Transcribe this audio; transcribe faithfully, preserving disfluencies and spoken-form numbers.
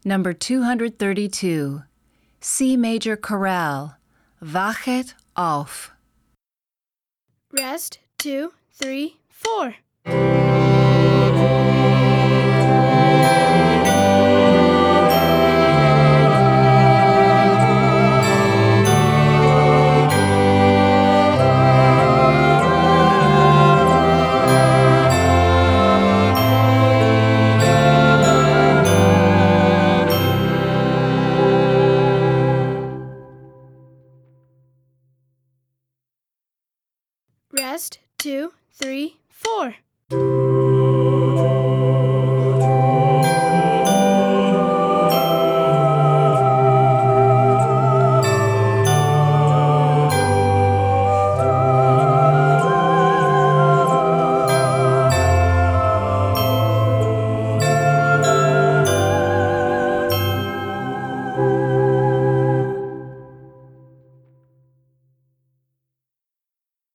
Number two hundred thirty-two, C major chorale, Wachet auf. Rest, two, three, four. Rest, two, three, four.